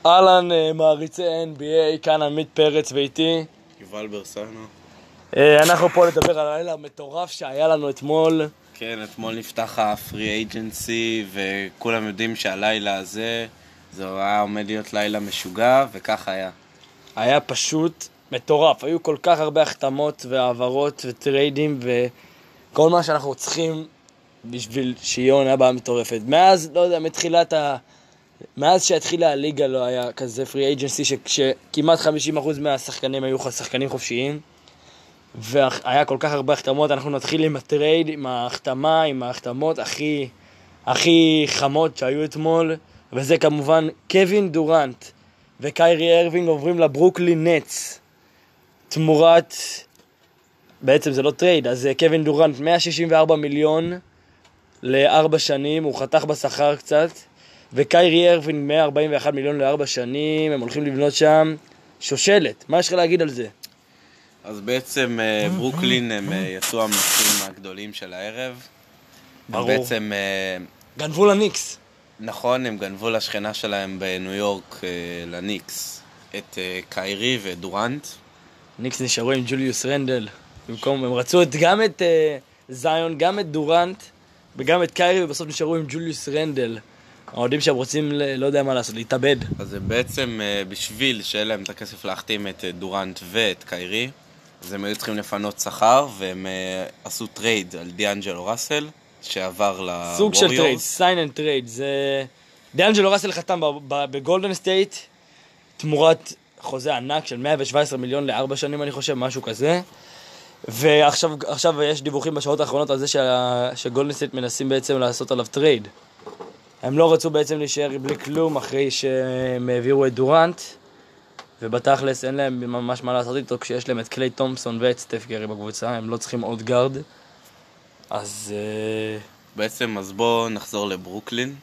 אהלן מעריצי NBA, כאן עמית פרץ ואיתי יובל ברסנו. אנחנו פה לדבר על הלילה המטורף שהיה לנו אתמול. כן, אתמול נפתח הפרי אייג'נסי וכולם יודעים שהלילה הזה זה היה עומד להיות לילה משוגע, וכך היה. היה פשוט מטורף, היו כל כך הרבה החתמות והעברות וטריידים וכל מה שאנחנו צריכים בשביל שיהיה עונה הבאה מטורפת. מאז, לא יודע, מאז שהתחילה הליגה לא היה כזה פרי אייג'נסי שכמעט 50% מהשחקנים היו שחקנים חופשיים, והיה כל כך הרבה החתמות. אנחנו נתחיל עם הטרייד, עם ההחתמות הכי חמות שהיו אתמול, וזה כמובן קווין דורנט וקיירי ארווינג עוברים לברוקלין נטס תמורת, בעצם זה לא טרייד, אז קווין דורנט 164 מיליון ל4 שנים, הוא חתך בשכר קצת, וקיירי ארווינג 141 מיליון ל4 שנים, הם הולכים לבנות שם שושלת. מה יש לך להגיד על זה? אז בעצם ברוקלין הם יצאו המנצחים הגדולים של הערב. ברור. הם בעצם גנבו לניקס. נכון, הם גנבו לשכנה שלהם בניו יורק, לניקס, את קיירי ודורנט. ניקס נשארו עם ג'וליוס רנדל. במקום, הם רצו גם את זיון, גם את דורנט וגם את קיירי, ובסוף נשארו עם ג'וליוס רנדל. העודים שהם רוצים, לא יודע מה לעשות, להתאבד. אז הם בעצם, בשביל שיהיה להם את הכסף להחתים את דורנט ואת קיירי, אז הם היו צריכים לפנות שכר, והם עשו טרייד על דיאנג'לו ראסל, שעבר לווריורס. סוג של טרייד, סיין אנד טרייד. דיאנג'לו ראסל חתם בגולדן סטייט, תמורת חוזה ענק של 117 מיליון ל4 שנים, אני חושב, משהו כזה. ועכשיו יש דיווחים בשעות האחרונות על זה שגולדן סטייט מנסים בעצם לעשות עליו טרייד. הם לא רצו בעצם להישאר בלי כלום אחרי שהם העבירו את דורנט, ובתכלס אין להם ממש מה לעשות איתו כשיש להם את קליי תומפסון ואת סטף קרי בקבוצה, הם לא צריכים עוד גארד. אז בעצם, אז בואו נחזור לברוקלין,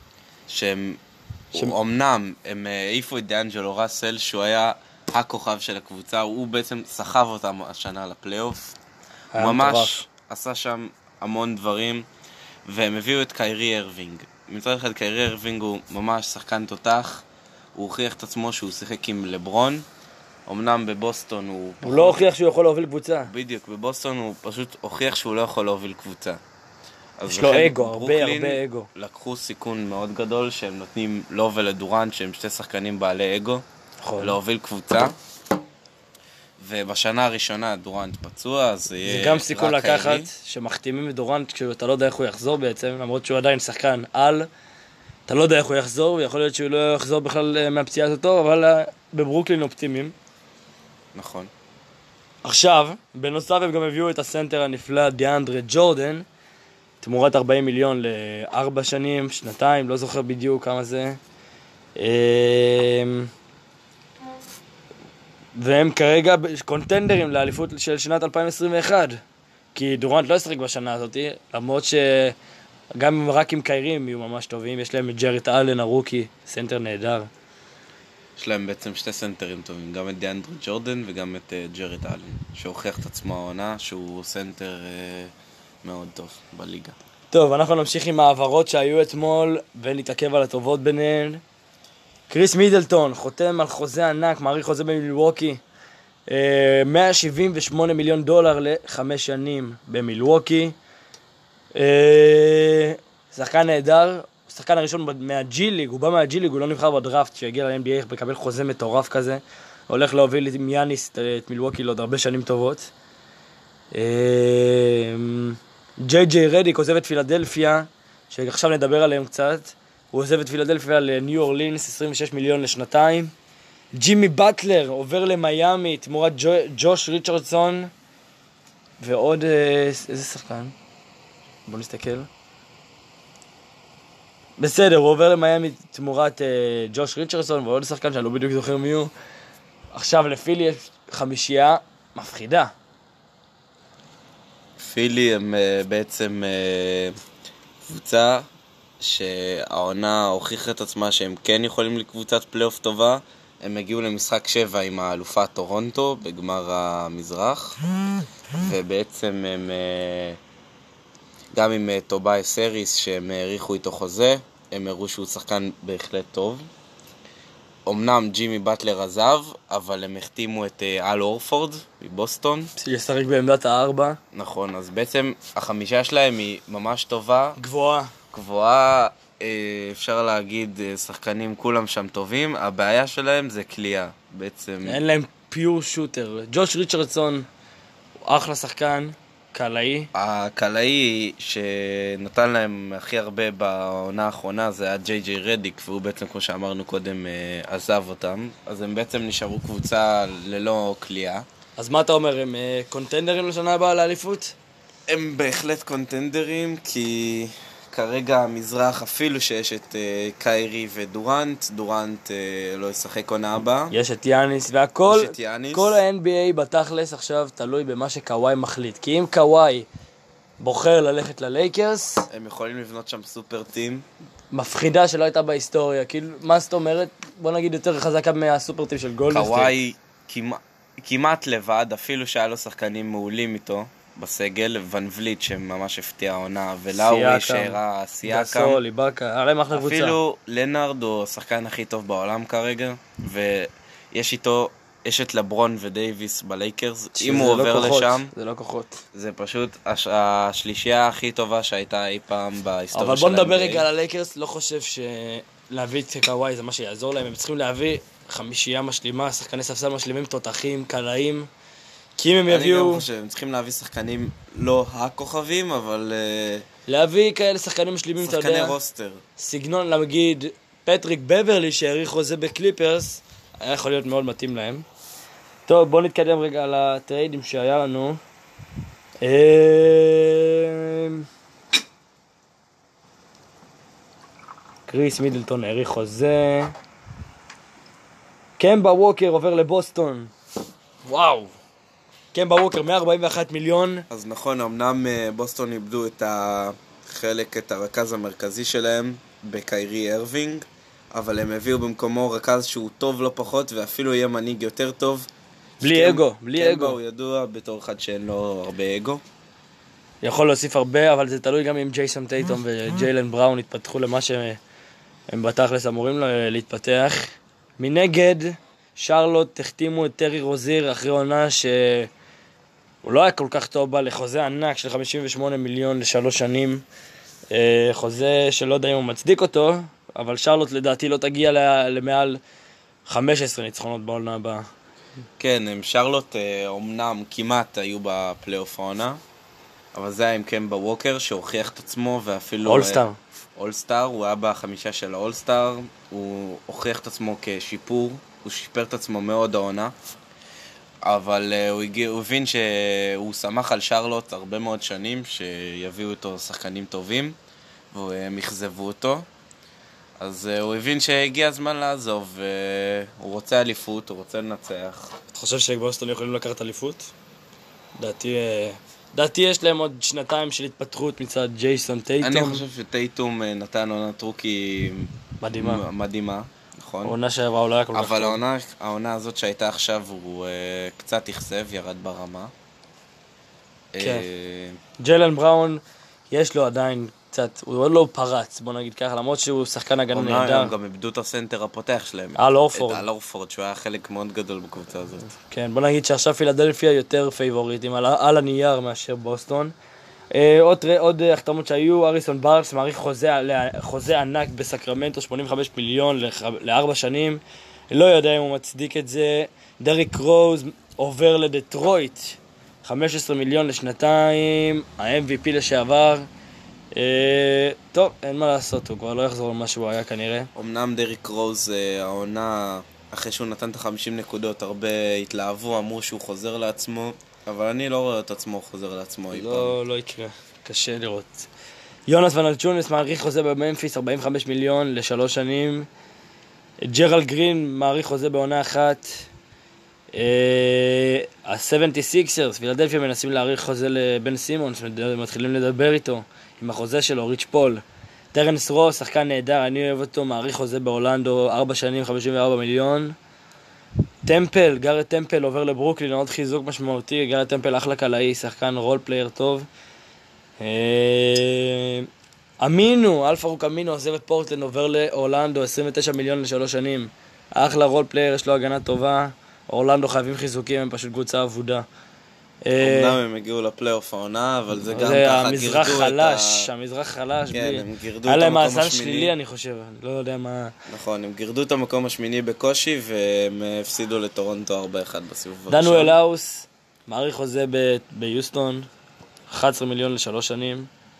אמנם הם העיפו את דיאנג'לו ראסל, שהוא היה הכוכב של הקבוצה, הוא בעצם סחב אותם השנה לפלייאוף, הוא ממש עשה שם המון דברים, והם הביאו את קיירי ארווינג. מצד אחד קיירי ארווינג הוא ממש שחקן תותח, הוא הוכיח את עצמו שהוא שיחק עם לברון, אמנם בבוסטון הוא לא הוכיח שהוא יכול להוביל קבוצה. בדיוק, בבוסטון הוא פשוט הוכיח שהוא לא יכול להוביל קבוצה. יש לו אגו, הרבה אגו. לקחו סיכון מאוד גדול שהם נותנים לו ולדורנט, שהם שתי שחקנים בעלי אגו, להוביל קבוצה. ובשנה הראשונה דורנט פצוע, אז זה גם סיכון לקחת, שמחתימים את דורנט כשאתה לא יודע איך הוא יחזור בעצם, למרות שהוא עדיין שחקן על, אתה לא יודע איך הוא יחזור, ויכול להיות שהוא לא יחזור בכלל מהפציעה הזאת, אבל בברוקלין אופטימיים. נכון. עכשיו, בנוסף הם גם הביאו את הסנטר הנפלא דיאנדרה ג'ורדן, תמורת 40 מיליון ל4 שנים, שנתיים, לא זוכר בדיוק כמה זה. והם כרגע קונטנדרים לאליפות של שנת 2021, כי דורנט לא ישחק בשנה הזאת, למרות שגם רק עם קיירים יהיו ממש טובים. יש להם את ג'רט אלן הרוקי, סנטר נהדר. יש להם בעצם שתי סנטרים טובים, גם את דיאנדרה ג'ורדן וגם את ג'רט אלן, שהוכיח את עצמו העונה שהוא סנטר מאוד טוב בליגה. טוב, אנחנו נמשיך עם העברות שהיו אתמול ונתעכב על הטובות ביניהן. קריס מידלטון חותם על חוזה ענק, מעריך חוזה במילווקי, 178 מיליון דולר ל5 שנים במילווקי. שחקן נהדר, שחקן הראשון מהג'י ליג, הוא בא מהג'י ליג, הוא לא נבחר בדראפט, שהגיע ל-NBA לקבל חוזה מטורף כזה, הולך להוביל עם יאניס את מילווקי לעוד הרבה שנים טובות. ג'יי רדיק עוזב את פילדלפיה, שעכשיו נדבר עליהם קצת. הוא עוזב את פילדלפיה לניו אורלינס, 26 מיליון לשנתיים. ג'ימי באטלר עובר למיימי תמורת ג'וש ריצ'רדסון. ועוד איזה שחקן? בוא נסתכל. בסדר, הוא עובר למיימי תמורת ג'וש ריצ'רדסון ועוד שחקן שאני לא בדיוק זוכר מי הוא. עכשיו לפילי יש חמישייה מפחידה. פילי הם בעצם קבוצה שהעונה הוכיחה את עצמה שהם כן יכולים לקבוצת פלייאוף טובה. הם הגיעו למשחק 7 עם האלופה טורונטו בגמר המזרח, ובעצם הם גם עם טובאי סריס שהם העריכו איתו חוזה, הם הראו שהוא שחקן בהחלט טוב. אמנם ג'ימי באטלר עזב, אבל הם החתימו את אל אורפורד מבוסטון. ישחק בעמדת הארבע. נכון, אז בעצם החמישה שלהם היא ממש טובה. גבוהה, אפשר להגיד, שחקנים כולם שם טובים. הבעיה שלהם זה קליעה, בעצם. אין להם פיור שוטר. ג'וש ריצ'רדסון הוא אחלה שחקן, קלעי. הקלעי שנתן להם הכי הרבה בעונה האחרונה זה היה ג'יי רדיק, והוא בעצם, כמו שאמרנו קודם, עזב אותם. אז הם בעצם נשארו קבוצה ללא קליעה. אז מה אתה אומר, הם קונטנדרים לשנה הבאה לאליפות? הם בהחלט קונטנדרים, כי כרגע המזרח, אפילו שיש את קיירי ודורנט, דורנט לא ישחק עונה הבאה. יש את יאניס, והכל, יש את יאניס. כל ה-NBA בתכלס עכשיו תלוי במה שקוואי מחליט. כי אם קוואי בוחר ללכת ללייקרס, הם יכולים לבנות שם סופר טים. מפחידה שלא הייתה בהיסטוריה. כאילו, מה זאת אומרת? בוא נגיד יותר חזקה מהסופר טים של גולדסטייט. קוואי כמעט לבד, אפילו שהיה לו שחקנים מעולים איתו בסגל, ון וליט שממש הפתיע העונה, ולאורי שהראה סייקם, גסול, איבאקה, הרי אחלה קבוצה. אפילו לנארד הוא השחקן הכי טוב בעולם כרגע, ויש איתו, יש את לברון ודייביס בלייקרס, אם הוא עובר לשם, זה לא כוחות. זה פשוט השלישייה הכי טובה שהייתה אי פעם בהיסטוריה אבל של בוא נדבר ה-NBA. רגע על הלייקרס, לא חושב שלהביא את קוואי זה מה שיעזור להם, הם צריכים להביא חמישייה משלימה, שחקני ספסל משלימים, תותחים, קלעים, כי אם הם יביאו... אני גם חושב, הם צריכים להביא שחקנים לא הכוכבים, אבל... להביא כאלה שחקנים משלימים, אתה יודע... שחקני רוסטר. סגנון, נגיד, פטריק בברלי שהעריך חוזה בקליפרס, היה יכול להיות מאוד מתאים להם. טוב, בואו נתקדם רגע על הטריידים שהיה לנו. קריס מידלטון העריך חוזה. קמבה ווקר עובר לבוסטון. וואו. קמבה ווקר 141 מיליון. אז נכון, אמנם בוסטון איבדו את את הרכז המרכזי שלהם בקיירי ארווינג, אבל הם הביאו במקומו רכז שהוא טוב לא פחות, ואפילו יהיה מנהיג יותר טוב. בלי אגו, בלי אגו. קמבה הוא ידוע בתור אחד שאין לו הרבה אגו. יכול להוסיף הרבה, אבל זה תלוי גם אם ג'ייסון טייטום וג'יילן בראון יתפתחו למה שהם בתכלס אמורים להתפתח. מנגד, שרלוט החתימו את טרי רוזיר אחרי עונה שהוא לא היה כל כך טוב בה, לחוזה ענק של 58 מיליון ל3 שנים. חוזה שלא יודע אם הוא מצדיק אותו, אבל שרלוט לדעתי לא תגיע למעל 15 ניצחונות בעונה הבאה. כן, הם שרלוט אומנם כמעט היו בפלייאוף העונה, אבל זה היה עם קמבה ווקר שהוכיח את עצמו, ואפילו... אולסטאר. אולסטאר, הוא היה בחמישה של האולסטאר, הוא הוכיח את עצמו כשיפור, הוא שיפר את עצמו מאוד העונה, אבל הוא הבין שהוא שמח על שרלוט הרבה מאוד שנים, שיביאו אותו שחקנים טובים, והם יחזבו אותו. אז הוא הבין שהגיע הזמן לעזוב, הוא רוצה אליפות, הוא רוצה לנצח. אתה חושב שבוסטון יכולים לקחת אליפות? דעתי יש להם עוד שנתיים של התפתחות מצד ג'ייסון טייטום. אני חושב שטייטום נתן עונת רוקי מדהימה, נכון? העונה שעברה הוא לא היה כל כך טוב. אבל העונה הזאת שהייתה עכשיו הוא קצת יחסב, ירד ברמה. כן. ג'יילן בראון יש לו עדיין קצת, הוא עוד לא פרץ, בוא נגיד ככה, למרות שהוא שחקן הגנה נהדר. הם גם איבדו את הסנטר הפותח שלהם. אל אורפורד. את אל אורפורד, שהוא היה חלק מאוד גדול בקבוצה הזאת. כן, בוא נגיד שעכשיו פילדלפיה יותר פייבוריטים על הנייר מאשר בוסטון. עוד החתמות שהיו, אריסון ברקס מעריך חוזה ענק בסקרמנטו, 85 מיליון ל4 שנים. לא יודע אם הוא מצדיק את זה. דריק רוז עובר לדטרויט, 15 מיליון לשנתיים, ה-MVP לשעבר. טוב, אין מה לעשות, הוא כבר לא יחזור למה שהוא היה כנראה. אמנם דריק רוז, העונה, אחרי שהוא נתן את ה-50 נקודות, הרבה התלהבו, אמרו שהוא חוזר לעצמו, אבל אני לא רואה את עצמו חוזר לעצמו אי פעם. לא יקרה, קשה לראות. יונס ונלצ'ונס מעריך חוזה בממפיס, 45 מיליון ל3 שנים. ג'רל גרין מעריך חוזה בעונה אחת. ה-76ers, פילדלפיה מנסים להעריך חוזה לבן סימונס, מתחילים לדבר איתו עם החוזה שלו, ריץ' פול. טרנס רוס, שחקן נהדר, אני אוהב אותו, מעריך חוזה באורלנדו, 4 שנים, 54 מיליון. טמפל, גארד טמפל עובר לברוקלין, עוד חיזוק משמעותי, גארד טמפל אחלה קלעי, שחקן רול פלייר טוב. אמינו, אלפרוק אמינו עוזב את פורטלנד, עובר לאורלנדו, 29 מיליון ל3 שנים. אחלה רול פלייר, יש לו הגנה טובה. אורלנדו חייבים חיזוקים, הם פשוט קבוצה עבודה. אמנם הם הגיעו לפלייאוף העונה, אבל זה גם ככה המזרח חלש, המזרח חלש. כן, הם גירדו היה את להם המקום מאזן השמיני. שלילי, אני חושב, לא יודע מה... נכון, הם גירדו את המקום השמיני בקושי, והם הפסידו לטורונטו 4-1 בסיבוב הראשון. דנואל האוס, מעריך חוזה ביוסטון, 11 מיליון לשלוש שנים.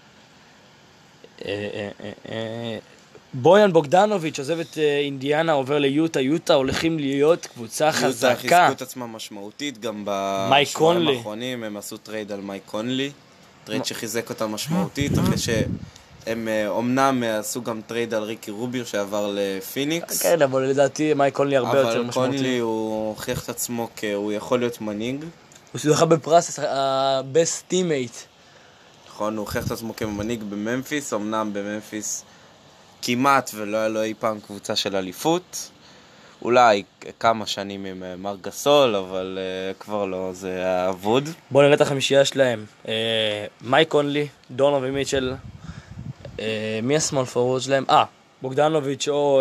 בויאן בוגדנוביץ' עוזב את אינדיאנה, עובר ליוטה. יוטה הולכים להיות קבוצה חזקה. יוטה חיזקו את עצמם משמעותית, גם בשבועיים האחרונים הם עשו טרייד על מייק קונלי, טרייד שחיזק אותם משמעותית, אחרי שהם אומנם עשו גם טרייד על ריקי רוביו שעבר לפיניקס. כן, אבל לדעתי מייק קונלי הרבה יותר משמעותי. אבל קונלי הוא הוכיח את עצמו הוא יכול להיות מנהיג. הוא זוכה בפרס ה-best teammate. נכון, הוא הוכיח את עצמו כמנהיג בממפיס, אמנם בממפיס כמעט ולא היה לו אי פעם קבוצה של אליפות. אולי כמה שנים עם מר גסול, אבל כבר לא, זה היה אבוד. בואו נראה את החמישייה שלהם. מייק קונלי, דונובי מיטשל, מי הסמול פורוורד שלהם? בוגדנוביץ' או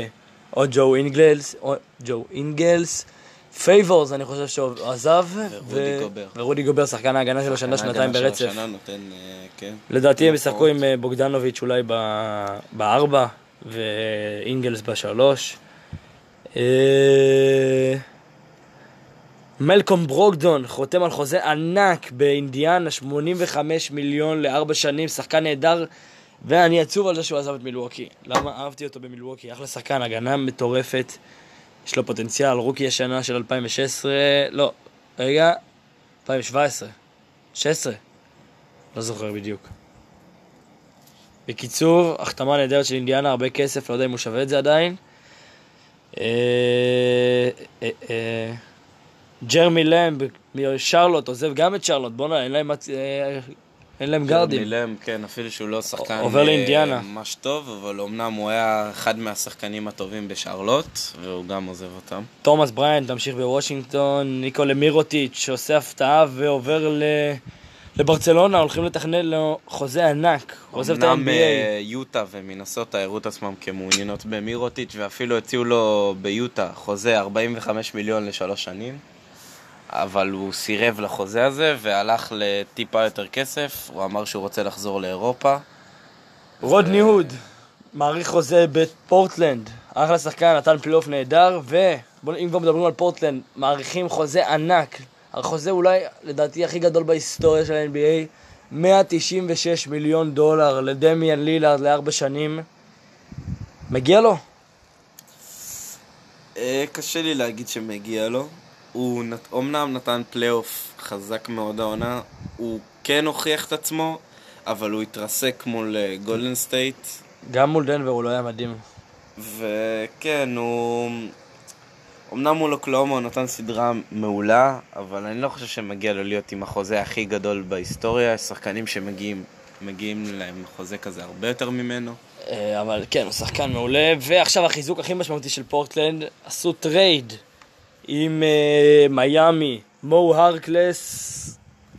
ג'ו אינגלס. פייבורס, אני חושב שהוא עזב. ורודי גובר, שחקן ההגנה שלו שנתיים ברצף. כן. לדעתי הם ישחקו עם בוגדנוביץ' אולי ב-4 ואינגלס ב-3. מלקום ברוקדון חותם על חוזה ענק באינדיאנה, 85 מיליון ל4 שנים, שחקן נהדר, ואני עצוב על זה שהוא עזב את מילווקי. למה? אהבתי אותו במילווקי, אחלה שחקן, הגנה מטורפת, יש לו פוטנציאל. רוקי השנה של 2016, לא, רגע, 2017, 16, לא זוכר בדיוק. בקיצור, החתמה נהדרת של אינדיאנה, הרבה כסף, לא יודע אם הוא שווה את זה עדיין. ג'רמי למב משרלוט עוזב גם את שרלוט. בוא'נה, אין להם גרדים. ג'רמי למב, כן, אפילו שהוא לא שחקן עובר לאינדיאנה, ממש טוב, אבל אמנם הוא היה אחד מהשחקנים הטובים בשרלוט, והוא גם עוזב אותם. תומאס בריינט תמשיך בוושינגטון. ניקולה מירוטיץ' שעושה הפתעה ועובר לברצלונה, הולכים לתכנן לו חוזה ענק. אמנם יוטה ומינסוטה הראו את עצמם כמעוניינות במירוטיץ', ואפילו הציעו לו ביוטה חוזה 45 מיליון ל3 שנים, אבל הוא סירב לחוזה הזה והלך לטיפה יותר כסף. הוא אמר שהוא רוצה לחזור לאירופה. רודני הוד מעריך חוזה בפורטלנד, אחלה שחקן, נתן פלייאוף נהדר. ואם כבר מדברים על פורטלנד, מעריכים חוזה ענק, החוזה אולי לדעתי הכי גדול בהיסטוריה של ה-NBA, 196 מיליון דולר לדמיאן לילארד ל4 שנים. מגיע לו? קשה לי להגיד שמגיע לו. הוא אומנם נתן פלייאוף חזק מאוד העונה, הוא כן הוכיח את עצמו, אבל הוא התרסק מול גולדן סטייט. גם מול דנבר הוא לא היה מדהים. וכן, אמנם מול אוקלאומה הוא נתן סדרה מעולה, אבל אני לא חושב שמגיע לו להיות עם החוזה הכי גדול בהיסטוריה. שחקנים שמגיעים להם חוזה כזה הרבה יותר ממנו. אבל כן, הוא שחקן מעולה. ועכשיו החיזוק הכי משמעותי של פורטלנד, עשו טרייד עם מיאמי, מו הרקלס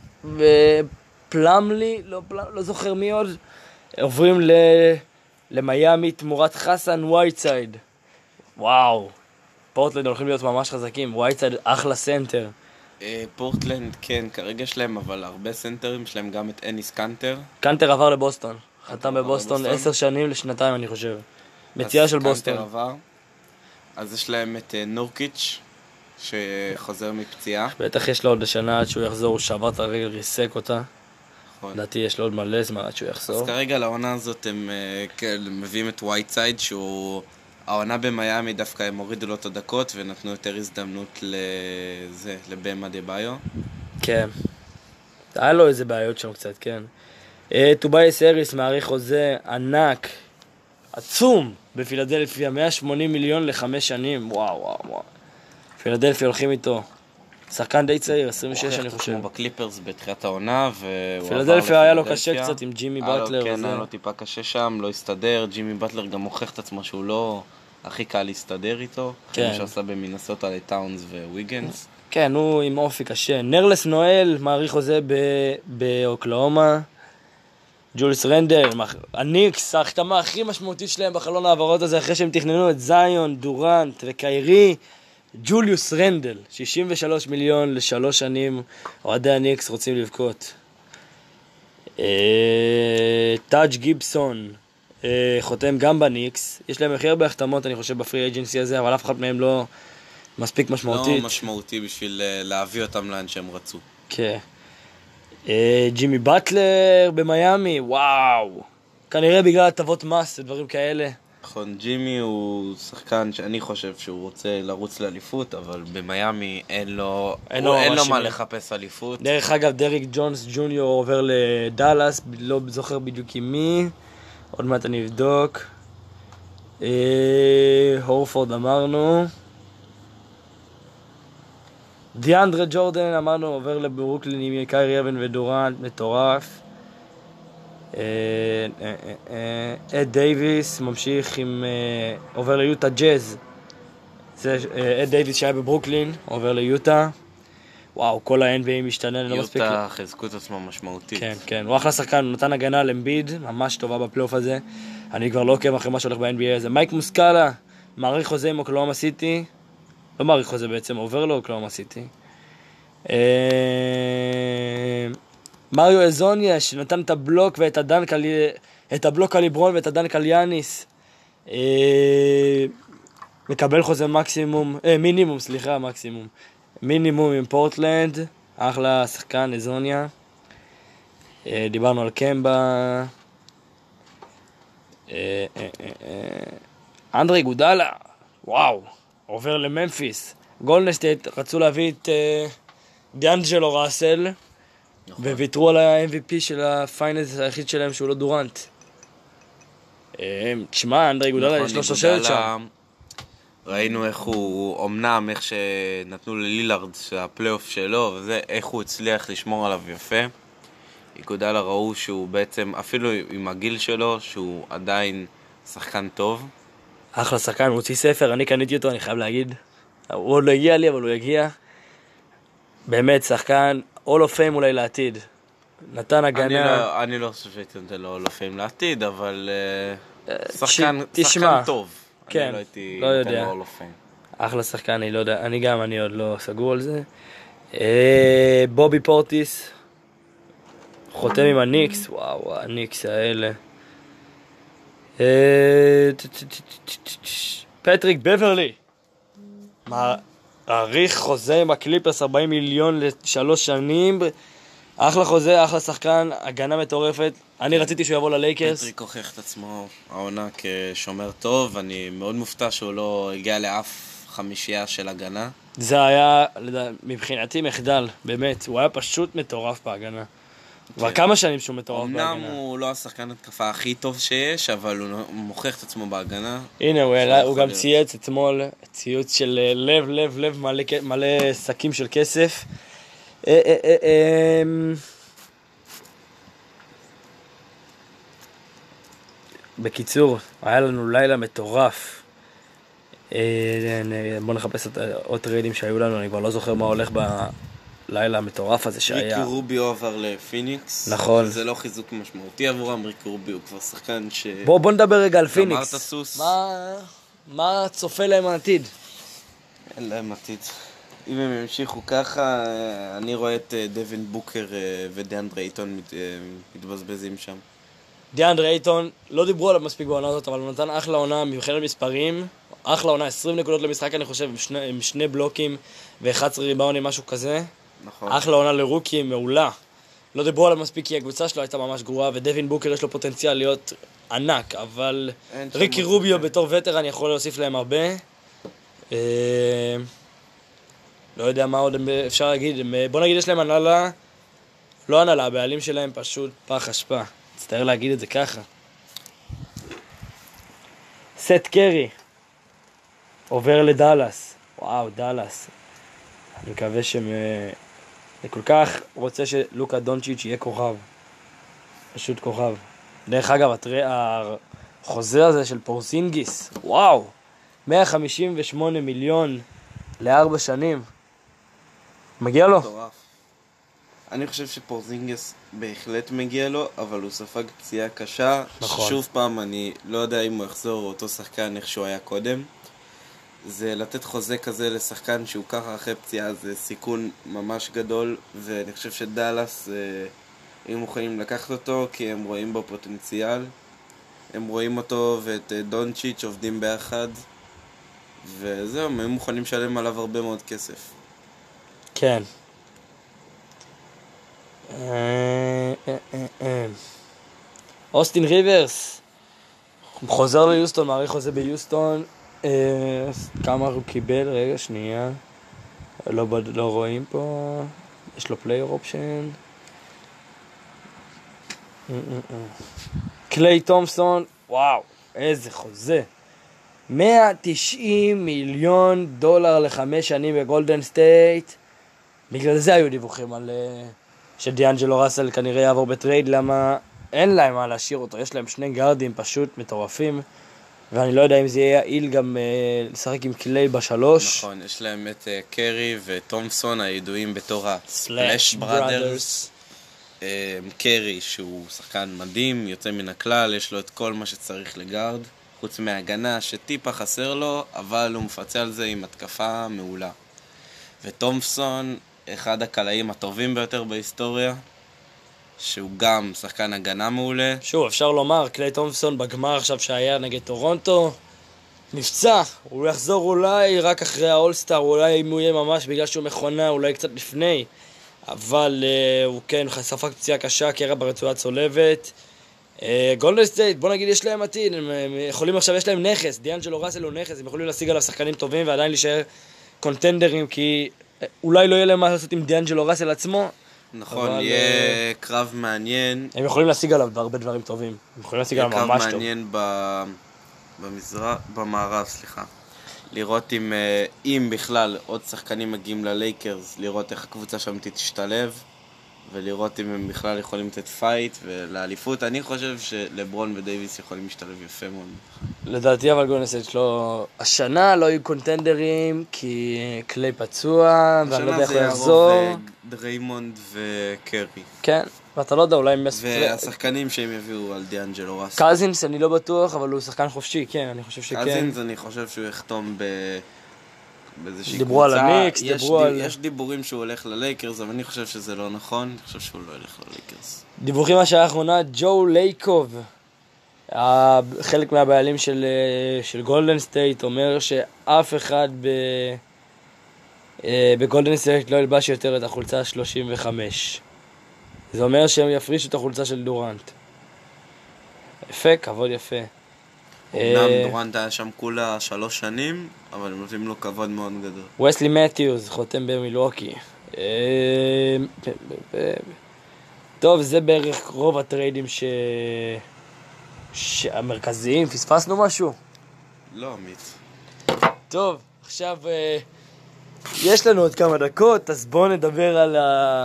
ופלמלי, לא זוכר מי עוד, עוברים למיאמי תמורת חסן וייטסייד. וואו, פורטלנד הולכים להיות ממש חזקים. וייטסייד אחלה סנטר. פורטלנד כן, כרגע שלהם, אבל הרבה סנטרים שלהם, גם את אניס קנטר. קנטר עבר לבוסטון, חתם בבוסטון 10 שנים לשנתיים אני חושב, מציאה של בוסטון. קנטר עבר. אז יש להם את נורקיץ' שחוזר מפציעה. בטח יש לו עוד לשנה עד שהוא יחזור, הוא שבר את הרגל, ריסק אותה. לדעתי יש לו עוד מלא זמן עד שהוא יחזור. אז כרגע לעונה הזאת הם מביאים את וייטסייד, העונה במיימי דווקא הם הורידו לו את הדקות ונתנו יותר הזדמנות לבמה דה ביו. כן. היה לו איזה בעיות שם קצת, כן. טובייס אריס מעריך חוזה ענק, עצום, בפילדלפיה, 180 מיליון ל5 שנים. וואו. פילדלפיה הולכים איתו. שחקן די צעיר, 26 אני חושב. כמו בקליפרס בתחילת העונה, פילדלפיה היה לו קשה קצת עם ג'ימי בטלר. כן, היה לו טיפה קשה שם, לא הסתדר. ג'ימי בטלר גם הוכיח את עצמו שהוא לא הכי קל להסתדר איתו. כמו שעשה במינסוטה לטאונס וויגנס. כן, הוא עם אופי קשה. נרלס נואל מעריך חוזה באוקלאומה. ג'וליוס רנדל, הניקס, ההחתמה הכי משמעותית שלהם בחלון העברות הזה, אחרי שהם תכננו את זיון, דורנט וקיירי, ג'וליוס רנדל, 63 מיליון ל3 שנים, אוהדי הניקס רוצים לבכות. טאג' גיבסון, חותם גם בניקס, יש להם הכי הרבה החתמות, אני חושב, בפרי אייג'נסי הזה, אבל אף אחד מהם לא מספיק משמעותית. לא משמעותי בשביל להביא אותם לאן שהם רצו. כן. ג'ימי באטלר במיימי, וואו. כנראה בגלל הטבות מס ודברים כאלה. נכון, ג'ימי הוא שחקן שאני חושב שהוא רוצה לרוץ לאליפות, אבל במיימי אין לו מה לחפש אליפות. דרך אגב, דריק ג'ונס ג'וניור עובר לדאלאס, לא זוכר בדיוק עם מי. עוד מעט אני אבדוק. הורפורד אמרנו. דיאנדרה ג'ורדן אמרנו עובר לברוקלין עם קיירי ארווין ודורנט, מטורף. אד דייביס ממשיך עם עובר ליוטה ג'אז. זה אד דייביס שהיה בברוקלין עובר ליוטה. וואו, כל ה-NBA משתנה, אני לא מספיק. יוטה חזקו את עצמו משמעותית. כן, כן, הוא אחלה שחקן, הוא נתן הגנה על אמביד, ממש טובה בפלייאוף הזה. אני כבר לא עוקב אחרי מה שהולך ב-NBA הזה. מייק מוסקאלה, מעריך חוזה עם אוקלהומה סיטי. לא מעריך חוזה בעצם, עובר לו אוקלהומה סיטי. מריו אזוניה, שנתן את הבלוק ואת הדנק על... את הבלוק על ליברון ואת הדנק על יאניס. מקבל חוזה מקסימום, מינימום, סליחה, מקסימום. מינימום עם פורטלנד, אחלה שחקן, אזוניה. דיברנו על קמבה. אנדרי גודלה, וואו, עובר לממפיס. גולדן סטייט רצו להביא את דיאנג'לו ראסל, וויתרו על ה-MVP של הפיינלס היחיד שלהם שהוא לא דורנט. תשמע, אנדרי גודלה יש לו שושלת שם. ראינו איך הוא, אמנם איך שנתנו ללילארד שהפלייאוף שלו, וזה איך הוא הצליח לשמור עליו יפה. גודלה ראו שהוא בעצם, אפילו עם הגיל שלו, שהוא עדיין שחקן טוב. אחלה שחקן, הוא הוציא ספר, אני קניתי אותו, אני חייב להגיד. הוא עוד לא הגיע לי, אבל הוא יגיע. באמת, שחקן, All of Fame אולי לעתיד. נתן הגנה... אני לא חושב שהייתי נותן לו All of Fame לעתיד, אבל שחקן טוב. כן, אני לא הייתי לא יודע. נותן לו All of Fame. אחלה שחקן, אני לא יודע. אני עוד לא סגור על זה. בובי פורטיס, חותם עם הניקס. וואו, הניקס האלה. פטריק בברלי. מעריך חוזה עם הקליפרס 40 מיליון ל3 שנים. אחלה חוזה, אחלה שחקן, הגנה מטורפת. אני רציתי שהוא יבוא ללייקרס. פטריק הוכיח את עצמו העונה כשומר טוב. אני מאוד מופתע שהוא לא הגיע לאף חמישייה של הגנה. זה היה מבחינתי מחדל, באמת. הוא היה פשוט מטורף בהגנה. כבר כמה שנים שהוא מטורף בהגנה. אמנם הוא לא השחקן התקפה הכי טוב שיש, אבל הוא מוכיח את עצמו בהגנה. הנה, הוא גם צייץ אתמול ציוץ של לב מלא שקים של כסף. בקיצור, היה לנו לילה מטורף. בוא נחפש עוד טריידים שהיו לנו, אני כבר לא זוכר מה הולך בלילה המטורף הזה שהיה. ריקי רוביו עבר לפיניקס. נכון. זה לא חיזוק משמעותי עבורם, ריקי רוביו כבר שחקן ש... בוא נדבר רגע על פיניקס. גמר את הסוס. מה צופה להם העתיד? אין להם עתיד. אם הם ימשיכו ככה, אני רואה את דווין בוקר ודיאנדרה אייטון מתבזבזים שם. דיאנדרה אייטון, לא דיברו עליו מספיק בעונה הזאת, אבל הוא נתן אחלה עונה מבחינת מספרים. אחלה עונה, 20 נקודות למשחק, אני חושב, עם שני בלוקים ו11 ריבאונים, משהו כזה. נכון. אחלה עונה לרוקי, מעולה. לא דיברו עליו מספיק כי הקבוצה שלו הייתה ממש גרועה, ודווין בוקר יש לו פוטנציאל להיות ענק, אבל ריקי רוביו בתור וטרן יכול להוסיף להם הרבה. לא יודע מה עוד אפשר להגיד. בוא נגיד, יש להם הנהלה, לא הנהלה, הבעלים שלהם פשוט פח אשפה. מצטער להגיד את זה ככה. סט קרי עובר לדאלאס. וואו, דאלאס. אני מקווה שהם... אני כל כך רוצה שלוקה דונצ'יץ' יהיה כוכב. פשוט כוכב. דרך אגב, החוזה הזה של פורסינגיס, וואו, 158 מיליון ל4 שנים. מגיע לו? מטורף. אני חושב שפורזינגס בהחלט מגיע לו, אבל הוא ספג פציעה קשה. נכון. שוב פעם, אני לא יודע אם הוא יחזור אותו שחקן איך שהוא היה קודם. זה לתת חוזה כזה לשחקן שהוא ככה אחרי פציעה, זה סיכון ממש גדול, ואני חושב שדלס, אם מוכנים לקחת אותו, כי הם רואים בו פוטנציאל. הם רואים אותו ואת דונצ'יץ' עובדים ביחד, וזהו, הם מוכנים לשלם עליו הרבה מאוד כסף. כן. אוסטין ריברס חוזר ליוסטון, מעריך חוזה ביוסטון. כמה הוא קיבל? רגע, שנייה. לא רואים פה. יש לו פלייר אופשן. קליי תומפסון, וואו, איזה חוזה. $190 מיליון ל5 שנים בגולדן סטייט. בגלל זה היו דיווחים על שדיאנג'לו ראסל כנראה יעבור בטרייד, למה אין להם מה להשאיר אותו. יש להם 2 גארדים פשוט מטורפים, ואני לא יודע אם זה יהיה יעיל גם לשחק עם קליי בשלוש. נכון, יש להם את קרי וטומפסון הידועים בתור הספלאש בראדרס. קרי שהוא שחקן מדהים, יוצא מן הכלל, יש לו את כל מה שצריך לגארד, חוץ מהגנה שטיפה חסר לו, אבל הוא מפצה על זה עם התקפה מעולה. וטומפסון, אחד הקלעים הטובים ביותר בהיסטוריה, שהוא גם שחקן הגנה מעולה. שוב, אפשר לומר, קליי תומפסון בגמר עכשיו שהיה נגד טורונטו, נפצע, הוא יחזור אולי רק אחרי האולסטאר, אולי אם הוא יהיה ממש בגלל שהוא מכונה, אולי קצת לפני, אבל הוא כן ספג פציעה קשה, קרע ברצועה צולבת. גולדן סטייט, בוא נגיד יש להם עתיד, הם יכולים עכשיו, יש להם נכס, דיאנג'לו ראסל הוא נכס, הם יכולים להשיג עליו שחקנים טובים ועדיין להישאר קונטנדרים, כי אולי לא יהיה להם מה לעשות עם דיאנג'לו ראסל עצמו. נכון, יהיה קרב מעניין. הם יכולים להשיג עליו הרבה דברים טובים, הם יכולים להשיג עליו ממש טוב. קרב מעניין במערב, סליחה. לראות אם בכלל עוד שחקנים מגיעים ללייקרס, לראות איך הקבוצה שם תשתלב, ולראות אם הם בכלל יכולים לתת פייט ולאליפות. אני חושב שלברון ודייביס יכולים להשתלב יפה מאוד. לדעתי אבל גולדן סטייט לא... השנה לא יהיו קונטנדרים כי קליי פצוע ואני לא יודע איך הוא יחזור. השנה זה יהיה רוב דריימונד וקרי. כן, ואתה לא יודע, אולי... והשחקנים שהם יביאו על דיאנג'לו ראסל. קזינס אני לא בטוח, אבל הוא שחקן חופשי, כן, אני חושב שכן. קזינס אני חושב שהוא יחתום באיזושהי קבוצה. דיברו על המיקס, דיברו על... יש דיבורים שהוא הולך ללייקרס, אבל אני חושב שזה לא נכון, אני חושב שהוא לא הולך ללייקרס. דיווחים מהשעה האחרונה, ג'ו לייקוב, חלק מהבעלים של גולדן סטייט, אומר שאף אחד בגולדן סטייט לא ילבש יותר את החולצה 35. זה אומר שהם יפרישו את החולצה של דורנט. יפה, כבוד יפה. אמנם דורנט היה שם כולה 3 שנים, אבל הם נותנים לו כבוד מאוד גדול. וסלי מתיוז חותם במילווקי. טוב, זה בערך רוב הטריידים המרכזיים. פספסנו משהו? לא, עמית. טוב, עכשיו יש לנו עוד כמה דקות, אז בואו נדבר על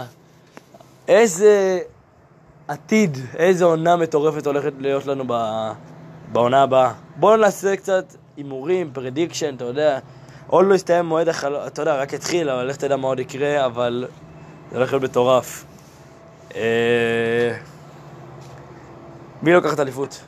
איזה עתיד, איזה עונה מטורפת הולכת להיות לנו בעונה הבאה. בואו נעשה קצת אימורים, פרדיקשן, אתה יודע. עוד לא הסתיים מועד אתה יודע, רק התחיל, אבל לך תדע מה עוד יקרה, אבל זה הולך להיות מטורף. מי לוקח את האליפות?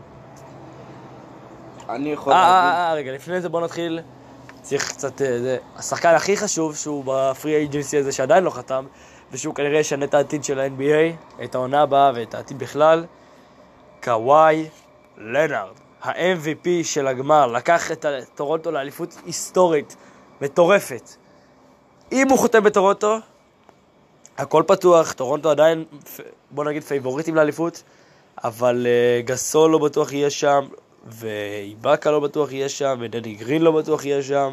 אני יכול להגיד. רגע, לפני זה בואו נתחיל. צריך קצת, השחקן הכי חשוב שהוא בפרי אייג'נסי הזה שעדיין לא חתם, ושהוא כנראה ישנה את העתיד של ה-NBA, את העונה הבאה ואת העתיד בכלל. קוואי לנארד, ה-MVP של הגמר, לקח את טורונטו לאליפות היסטורית, מטורפת. אם הוא חותם בטורונטו, הכל פתוח, טורונטו עדיין, בוא נגיד, פייבוריטים לאליפות, אבל גסול לא בטוח יהיה שם, ואיבאקה לא בטוח יהיה שם, ודני גרין לא בטוח יהיה שם.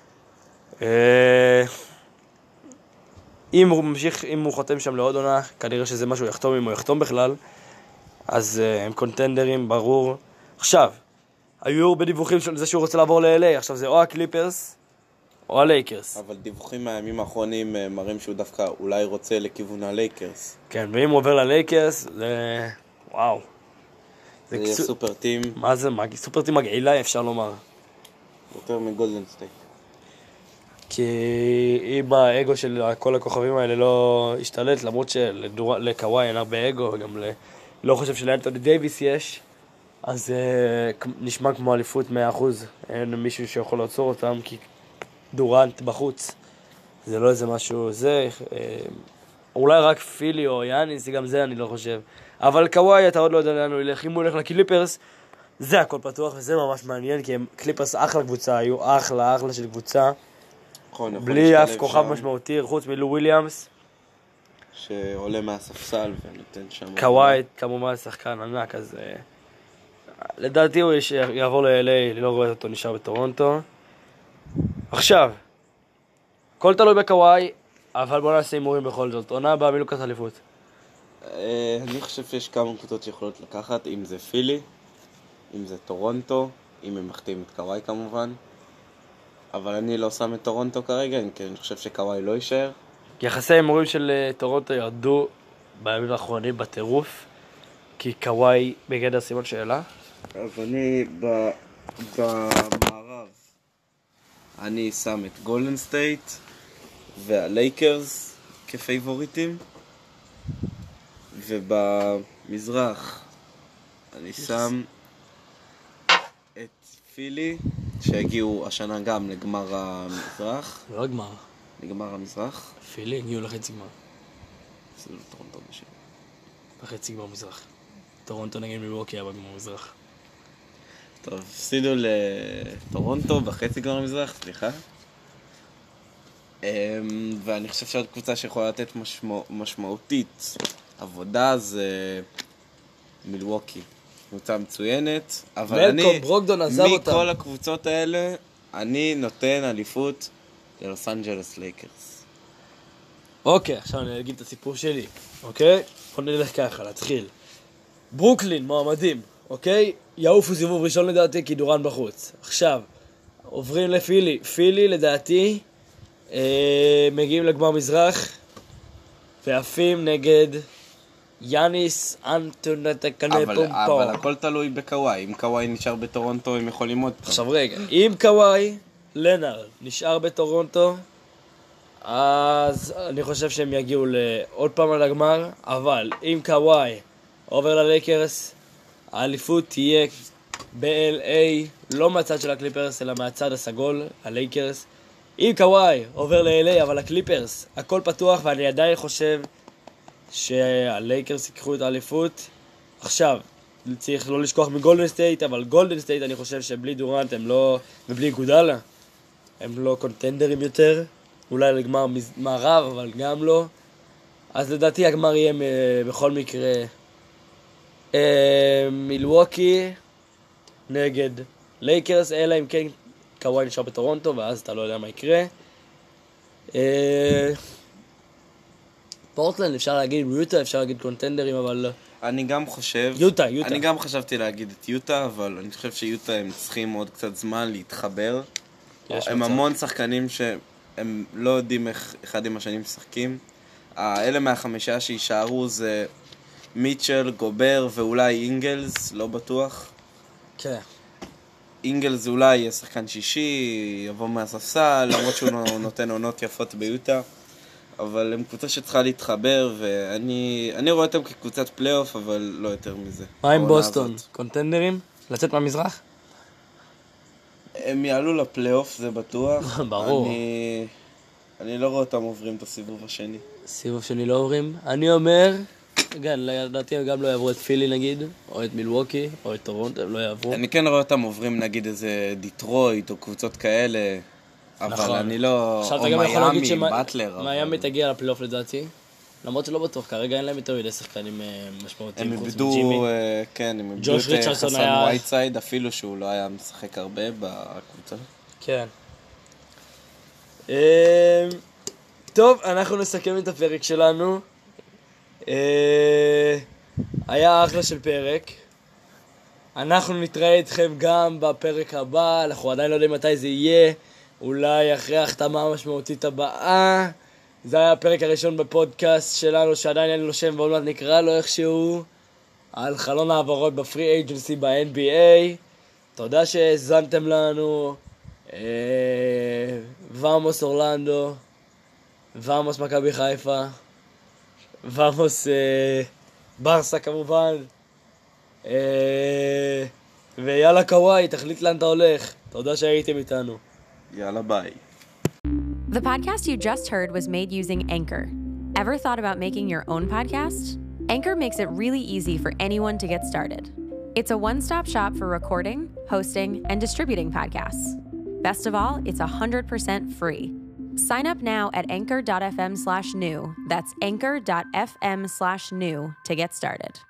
אם הוא ממשיך, אם הוא חותם שם לעוד עונה, כנראה שזה משהו יחתום, אם הוא יחתום בכלל, אז הם קונטנדרים, ברור. עכשיו, היו בדיווחים של זה שהוא רוצה לעבור ל-LA, עכשיו זה או הקליפרס או הלייקרס. אבל דיווחים מהימים האחרונים מראים שהוא דווקא אולי רוצה לכיוון הלייקרס. כן, ואם הוא עובר ללייקרס, זה... וואו. זה יהיה סופר טים. מה זה? סופר טים מגעילה, אפשר לומר. יותר מגולדן סטייט. כי אם האגו של כל הכוכבים האלה לא השתלט, למרות שלקוואי אין הרבה אגו, וגם לא חושב שלאנתוני דייביס יש, אז נשמע כמו אליפות 100%. אין מישהו שיכול לעצור אותם, כי דורנט בחוץ. זה לא איזה משהו, אולי רק פילי או יאניס, גם זה אני לא חושב. אבל קוואי, אתה עוד לא יודע לאן הוא ילך. אם הוא הולך לקליפרס, זה הכל פתוח, וזה ממש מעניין, כי קליפרס אחלה קבוצה, היו אחלה של קבוצה. בלי אף כוכב משמעותי, חוץ מלו וויליאמס. שעולה מהספסל ונותן שם... קוואי, כמובן, שחקן ענק, אז... לדעתי הוא יעבור ל-LA, אני לא רואה אותו נשאר בטורונטו. עכשיו, הכל תלוי בקוואי, אבל בוא נעשה הימורים בכל זאת. עונה הבאה, מי לוקח אליפות? אני חושב שיש כמה קבוצות שיכולות לקחת, אם זה פילי, אם זה טורונטו, אם הם מחתימים את קוואי כמובן. אבל אני לא שם את טורונטו כרגע, כי אני חושב שקוואי לא יישאר. יחסי הימורים של טורונטו ירדו בימים האחרונים בטירוף, כי קוואי בגדר סימן שאלה. אז אני במערב, אני שם את גולדן סטייט והלייקרס כפייבוריטים, ובמזרח אני שם את פילי, שהגיעו השנה גם לגמר המזרח. לא גמר. לגמר המזרח. פילי הגיעו לחצי גמר. זה לא טורונטו בשביל. בחצי גמר מזרח. טורונטו נגד מילווקי היה בגמר מזרח. טוב, הפסידו לטורונטו בחצי גמר המזרח, סליחה. ואני חושב שעוד קבוצה שיכולה לתת משמעותית עבודה זה מילווקי. קבוצה מצוינת, אבל אני, מכל הקבוצות האלה, אני נותן אליפות ללוס אנג'לס לייקרס. אוקיי, עכשיו אני אגיד את הסיפור שלי, אוקיי? בוא נלך ככה, להתחיל. ברוקלין, מועמדים, אוקיי? יעופו סיבוב ראשון לדעתי, כי דורן בחוץ. עכשיו, עוברים לפילי. פילי לדעתי מגיעים לגמר מזרח, ועפים נגד יאניס אנטונטקנפומפו. אבל הכל תלוי בקוואי. אם קוואי נשאר בטורונטו, הם יכולים עוד פעם. עכשיו רגע, אם קוואי לנארד נשאר בטורונטו, אז אני חושב שהם יגיעו עוד פעם על הגמר. אבל אם קוואי עובר ללייקרס, האליפות תהיה ב-LA, לא מהצד של הקליפרס, אלא מהצד הסגול, הלייקרס. אם קוואי עובר ל-LA, אבל הקליפרס, הכל פתוח, ואני עדיין חושב שהלייקרס ייקחו את האליפות. עכשיו, צריך לא לשכוח מגולדן סטייט, אבל גולדן סטייט אני חושב שבלי דורנט הם לא, ובלי גודלה, הם לא קונטנדרים יותר. אולי לגמר מערב, אבל גם לא. אז לדעתי הגמר יהיה בכל מקרה מילווקי נגד לייקרס, אלא אם כן קוואי נשאר בטורונטו, ואז אתה לא יודע מה יקרה. פורטלנד אפשר להגיד, יוטה אפשר להגיד קונטנדרים, אבל אני גם חושב, יוטה. אני גם חשבתי להגיד את יוטה, אבל אני חושב שיוטה הם צריכים עוד קצת זמן להתחבר. הם המון שחקנים שהם לא יודעים איך אחד עם השנים משחקים. אלה מהחמישה שישארו זה מיטשל, גובר ואולי אינגלס, לא בטוח. כן. אינגלס אולי יהיה שחקן שישי, יבוא מהספסל, למרות שהוא נותן עונות יפות ביוטה. אבל הם קבוצה שצריכה להתחבר, ואני רואה אותם כקבוצת פלייאוף, אבל לא יותר מזה. מה עם בוסטון? קונטנדרים? לצאת מהמזרח? הם יעלו לפלייאוף, זה בטוח. ברור. אני לא רואה אותם עוברים את הסיבוב השני. סיבוב שני לא עוברים. אני אומר, לדעתי הם גם לא יעברו את פילי נגיד, או את מילווקי, או את טורונטו, הם לא יעברו. אני כן רואה אותם עוברים נגיד איזה דיטרויט, או קבוצות כאלה. אבל אני לא... עכשיו אתה גם יכול להגיד שמיימי תגיע לפלייאוף לדעתי, למרות שלא בטוח, כרגע אין להם יותר מדי שחקנים משמעותיים. הם איבדו, כן, הם איבדו את חסן ווייטסייד, אפילו שהוא לא היה משחק הרבה בקבוצה. כן. טוב, אנחנו נסכם את הפרק שלנו. היה אחלה של פרק. אנחנו נתראה איתכם גם בפרק הבא, אנחנו עדיין לא יודעים מתי זה יהיה. אולי אחרי ההחתמה המשמעותית הבאה. זה היה הפרק הראשון בפודקאסט שלנו שעדיין אין לו שם ועוד מעט נקרא לו איכשהו, על חלון העברות בפרי אייג'נסי ב-NBA. תודה שהזנתם לנו, ואמוס אורלנדו, ואמוס מכבי חיפה, ואמוס ברסה כמובן, ויאללה קוואי, תחליט לאן אתה הולך. תודה שהייתם איתנו. יאללה ביי. The podcast you just heard was made using Anchor. Ever thought about making your own podcast? Anchor makes it really easy for anyone to get started. It's a one-stop shop for recording, hosting, and distributing podcasts. Best of all, it's 100% free. Sign up now at anchor.fm/new. That's anchor.fm/new to get started.